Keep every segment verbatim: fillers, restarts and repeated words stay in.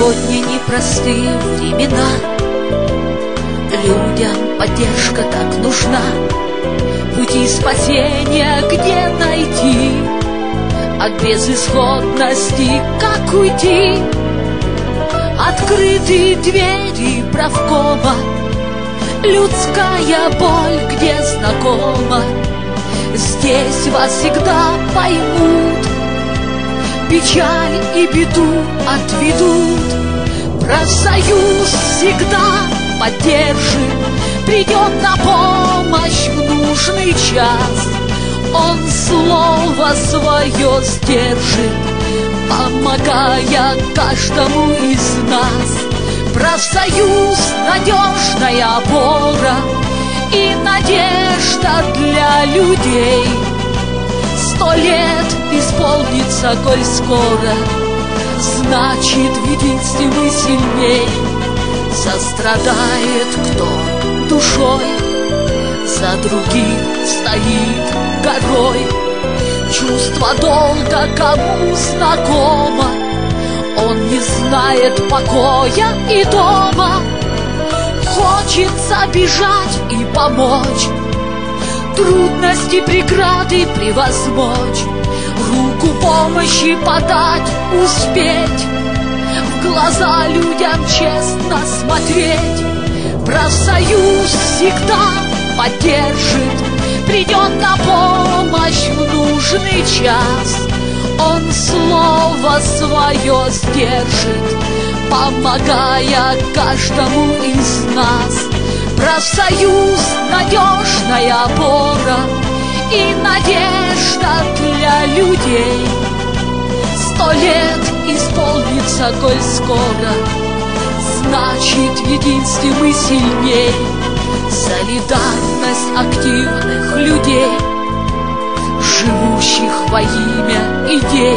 Сегодня непростые времена, людям поддержка так нужна. Пути спасения где найти? От безысходности как уйти? Открытые двери правкома, людская боль где знакома. Здесь вас всегда поймут, печаль и беду отведут. Профсоюз всегда поддержит, придет на помощь в нужный час. Он слово свое сдержит, помогая каждому из нас. Профсоюз — надежная опора и надежда для людей. Сто лет исполнится, коль скоро, значит, в единстве мы сильней. Сострадает кто душой, за других стоит горой. Чувство долга кому знакомо, он не знает покоя и дома. Хочется бежать и помочь, трудности, преграды превозмочь, руку помощи подать, успеть, в глаза людям честно смотреть. Профсоюз всегда поддержит, придет на помощь в нужный час. Он слово свое сдержит, помогая каждому из нас. Профсоюз — надежная опора и надежда для людей. Сто лет исполнится, коль скоро, значит, в единстве мы сильней. Солидарность активных людей, живущих во имя идей,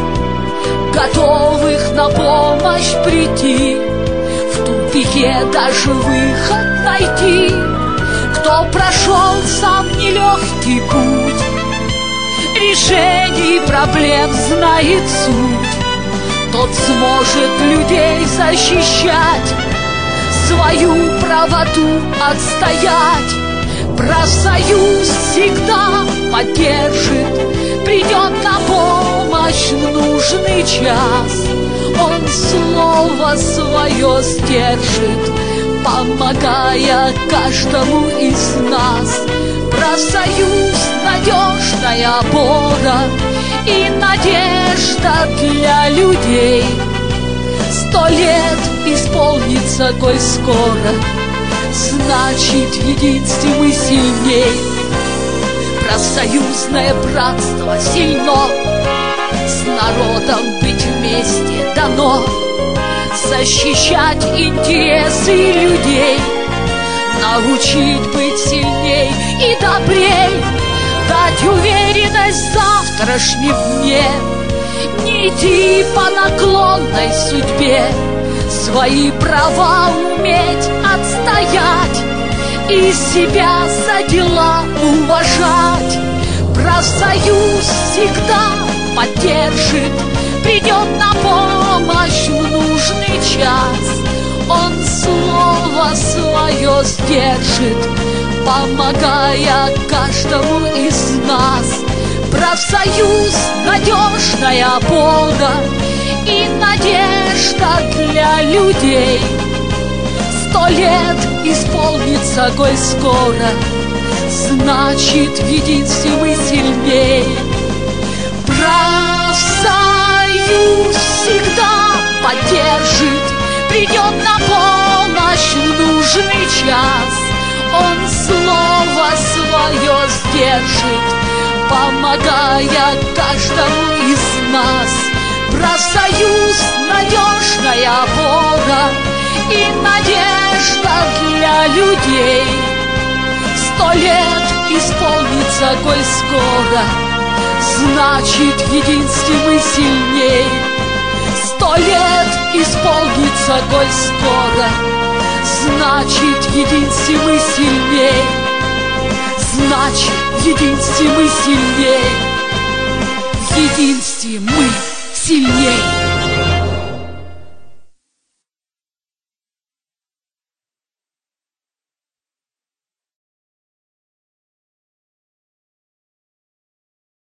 готовых на помощь прийти, в тупике даже выход найти. Кто прошел сам нелегкий путь, решений проблем знает суть, тот сможет людей защищать, свою правоту отстоять. Профсоюз всегда поддержит, придет на помощь в нужный час. Он слово свое сдержит, помогая каждому из нас. Профсоюз — надежная опора и надежда для людей. Сто лет исполнится, коль скоро, значит, в единстве мы сильней. Профсоюзное братство сильно, с народом быть вместе дано. Защищать интересы людей, научить быть сильней и добрей, дать уверенность в завтрашнем дне, не идти по наклонной судьбе, свои права уметь отстоять и себя за дела уважать. Профсоюз всегда поддержит, придет на помощь в нужный час. Он слово свое сдержит, помогая каждому из нас. Профсоюз — надежная опора и надежда для людей. Сто лет исполнится, коль скоро, значит, в единстве мы сильней. Профсоюз всегда поддержит, придет на помощь в нужный час. Он слово свое сдержит, помогая каждому из нас. Профсоюз — надежная опора и надежда для людей. Сто лет исполнится, коль скоро, значит, в единстве мы сильней. Сто лет исполнится, коль скоро, значит, в единстве мы сильней. Значит, в единстве мы сильней. В единстве мы сильней.